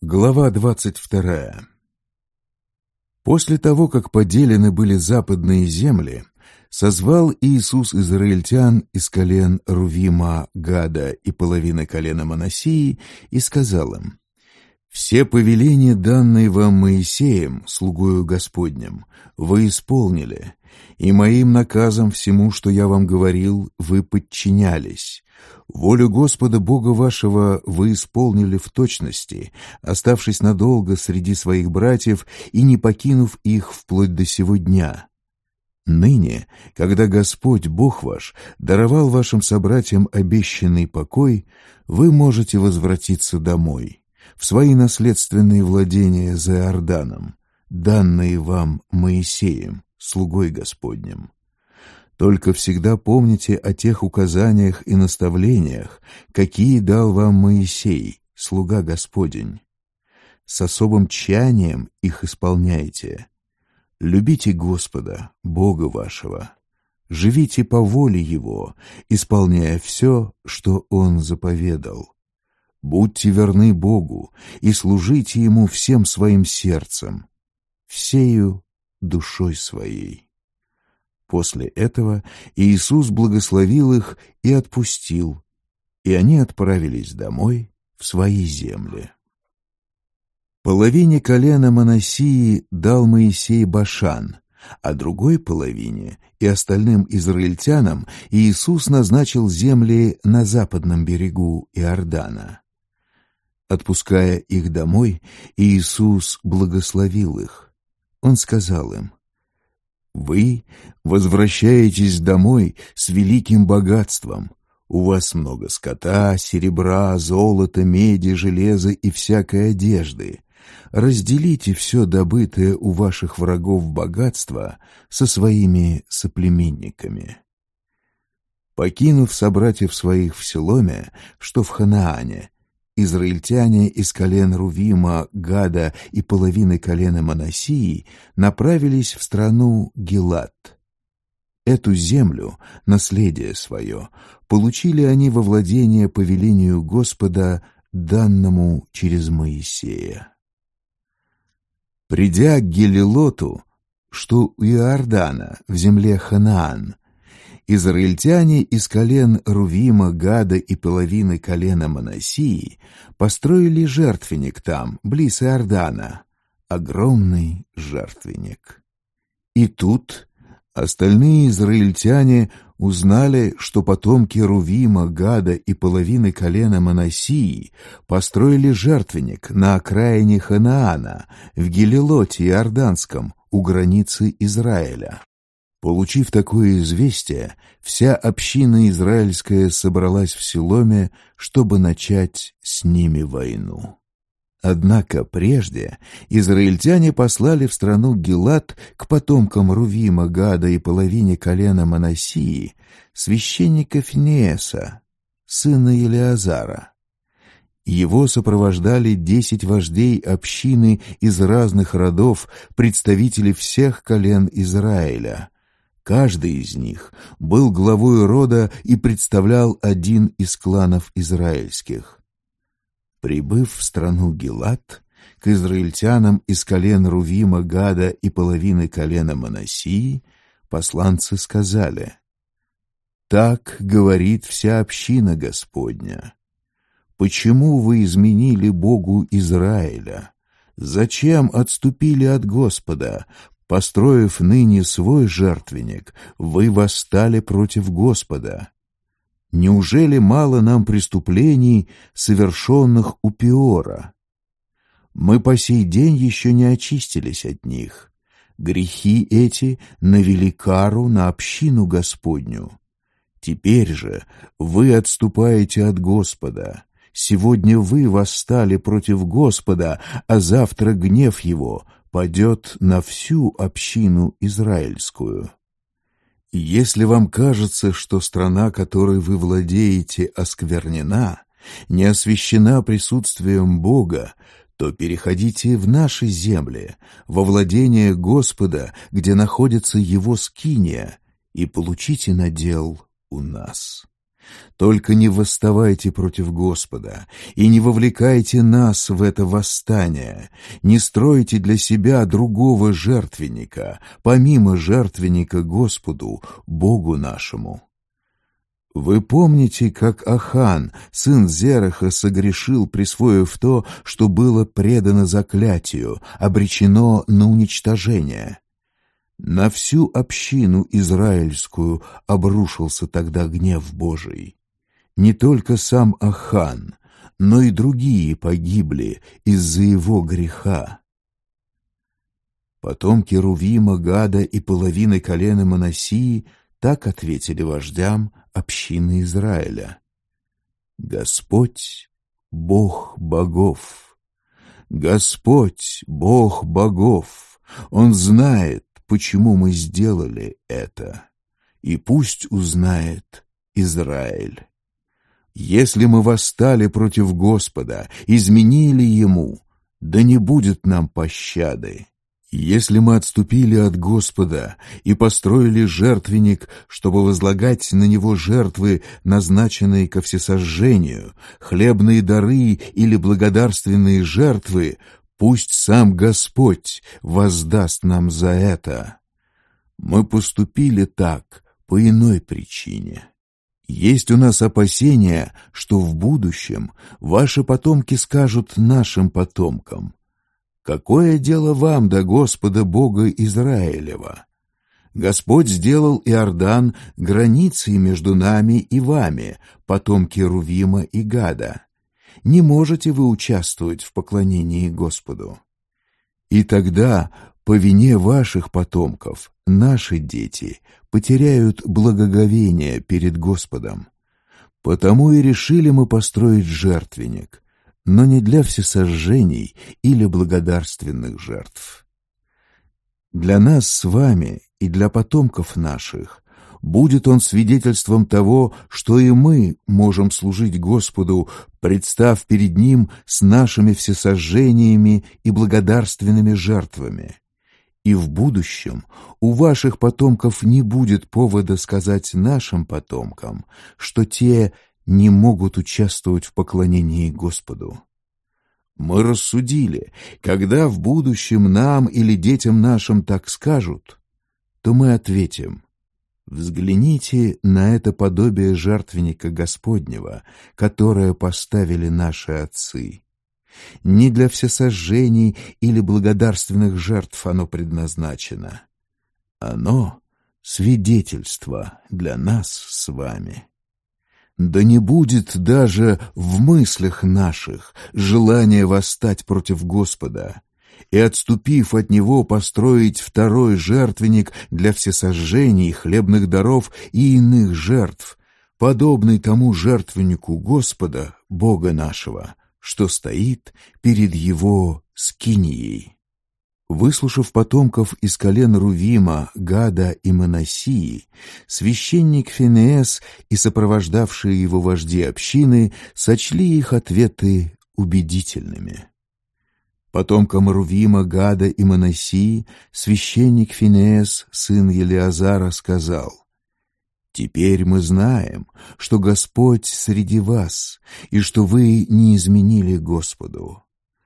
Глава 22. После того, как поделены были западные земли, созвал Иисус израильтян из колен Рувима, Гада и половины колена Манассии и сказал им: «Все повеления, данные вам Моисеем, слугою Господним, вы исполнили, и моим наказом всему, что я вам говорил, вы подчинялись. Волю Господа Бога вашего вы исполнили в точности, оставшись надолго среди своих братьев и не покинув их вплоть до сего дня. Ныне, когда Господь Бог ваш даровал вашим собратьям обещанный покой, вы можете возвратиться домой, в свои наследственные владения за Иорданом, данные вам Моисеем, слугой Господним. Только всегда помните о тех указаниях и наставлениях, какие дал вам Моисей, слуга Господень. С особым тщанием их исполняйте. Любите Господа, Бога вашего. Живите по воле Его, исполняя все, что Он заповедал. Будьте верны Богу и служите Ему всем своим сердцем, всею душой своей». После этого Иисус благословил их и отпустил, и они отправились домой в свои земли. Половине колена Манассии дал Моисей Башан, а другой половине и остальным израильтянам Иисус назначил земли на западном берегу Иордана. Отпуская их домой, Иисус благословил их. Он сказал им: «Вы возвращаетесь домой с великим богатством. У вас много скота, серебра, золота, меди, железа и всякой одежды. Разделите все добытое у ваших врагов богатство со своими соплеменниками». Покинув собратьев своих в Селоме, что в Ханаане, израильтяне из колен Рувима, Гада и половины колена Манассии направились в страну Гилад. Эту землю, наследие свое, получили они во владение по велению Господа, данному через Моисея. Придя к Гелилоту, что у Иордана, в земле Ханаан, израильтяне из колен Рувима, Гада и половины колена Манассии построили жертвенник там, близ Иордана, огромный жертвенник. И тут остальные израильтяне узнали, что потомки Рувима, Гада и половины колена Манассии построили жертвенник на окраине Ханаана, в Гелилоте Иорданском, у границы Израиля. Получив такое известие, вся община израильская собралась в Селоме, чтобы начать с ними войну. Однако прежде израильтяне послали в страну Гилад к потомкам Рувима, Гада и половине колена Манассии священника Финеаса, сына Елеазара. Его сопровождали 10 вождей общины из разных родов, представители всех колен Израиля. Каждый из них был главой рода и представлял один из кланов израильских. Прибыв в страну Гилад, к израильтянам из колен Рувима, Гада и половины колена Манассии посланцы сказали: «Так говорит вся община Господня. Почему вы изменили Богу Израиля? Зачем отступили от Господа? Построив ныне свой жертвенник, вы восстали против Господа. Неужели мало нам преступлений, совершенных у Пеора? Мы по сей день еще не очистились от них. Грехи эти навели кару на общину Господню. Теперь же вы отступаете от Господа. Сегодня вы восстали против Господа, а завтра гнев Его падет на всю общину израильскую. Если вам кажется, что страна, которой вы владеете, осквернена, не освящена присутствием Бога, то переходите в наши земли, во владение Господа, где находится Его скиния, и получите надел у нас. Только не восставайте против Господа и не вовлекайте нас в это восстание, не стройте для себя другого жертвенника, помимо жертвенника Господу, Богу нашему. Вы помните, как Ахан, сын Зераха, согрешил, присвоив то, что было предано заклятию, обречено на уничтожение. На всю общину израильскую обрушился тогда гнев Божий. Не только сам Ахан, но и другие погибли из-за его греха. Потомки Рувима, Гада и половины колена Манассии так ответили вождям общины Израиля: «Господь, Бог богов! Господь, Бог богов! Он знает, почему мы сделали это, и пусть узнает Израиль. Если мы восстали против Господа, изменили Ему, да не будет нам пощады. Если мы отступили от Господа и построили жертвенник, чтобы возлагать на него жертвы, назначенные ко всесожжению, хлебные дары или благодарственные жертвы, пусть сам Господь воздаст нам за это. Мы поступили так по иной причине. Есть у нас опасения, что в будущем ваши потомки скажут нашим потомкам: «Какое дело вам до Господа Бога Израилева? Господь сделал Иордан границей между нами и вами, потомки Рувима и Гада. Не можете вы участвовать в поклонении Господу». И тогда, по вине ваших потомков, наши дети потеряют благоговение перед Господом. Потому и решили мы построить жертвенник, но не для всесожжений или благодарственных жертв. Для нас с вами и для потомков наших будет он свидетельством того, что и мы можем служить Господу, представ перед Ним с нашими всесожжениями и благодарственными жертвами. И в будущем у ваших потомков не будет повода сказать нашим потомкам, что те не могут участвовать в поклонении Господу. Мы рассудили, когда в будущем нам или детям нашим так скажут, то мы ответим: взгляните на это подобие жертвенника Господнего, которое поставили наши отцы. Не для всесожжений или благодарственных жертв оно предназначено. Оно — свидетельство для нас с вами. Да не будет даже в мыслях наших желания восстать против Господа и, отступив от Него, построить второй жертвенник для всесожжений, хлебных даров и иных жертв, подобный тому жертвеннику Господа, Бога нашего, что стоит перед Его скинией. Выслушав потомков из колен Рувима, Гада и Манассии, священник Финеас и сопровождавшие его вожди общины сочли их ответы убедительными. Потомкам Рувима, Гада и Манассии священник Финеас, сын Елиазара, сказал: «Теперь мы знаем, что Господь среди вас, и что вы не изменили Господу.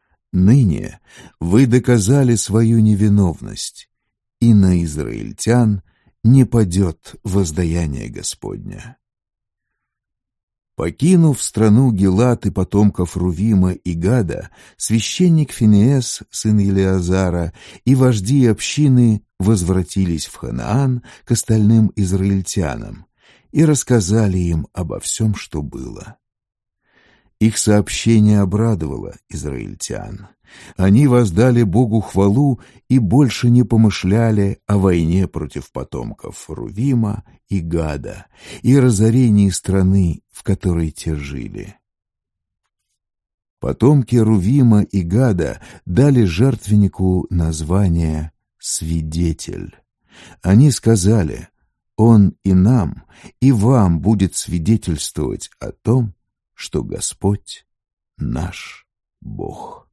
Ныне вы доказали свою невиновность, и на израильтян не падет воздаяние Господня». Покинув страну Гилад и потомков Рувима и Гада, священник Финеас, сын Елиазара, и вожди общины возвратились в Ханаан к остальным израильтянам и рассказали им обо всем, что было. Их сообщение обрадовало израильтян. Они воздали Богу хвалу и больше не помышляли о войне против потомков Рувима и Гада и разорении страны, в которой те жили. Потомки Рувима и Гада дали жертвеннику название «Свидетель». Они сказали: «Он и нам, и вам будет свидетельствовать о том, что Господь наш Бог».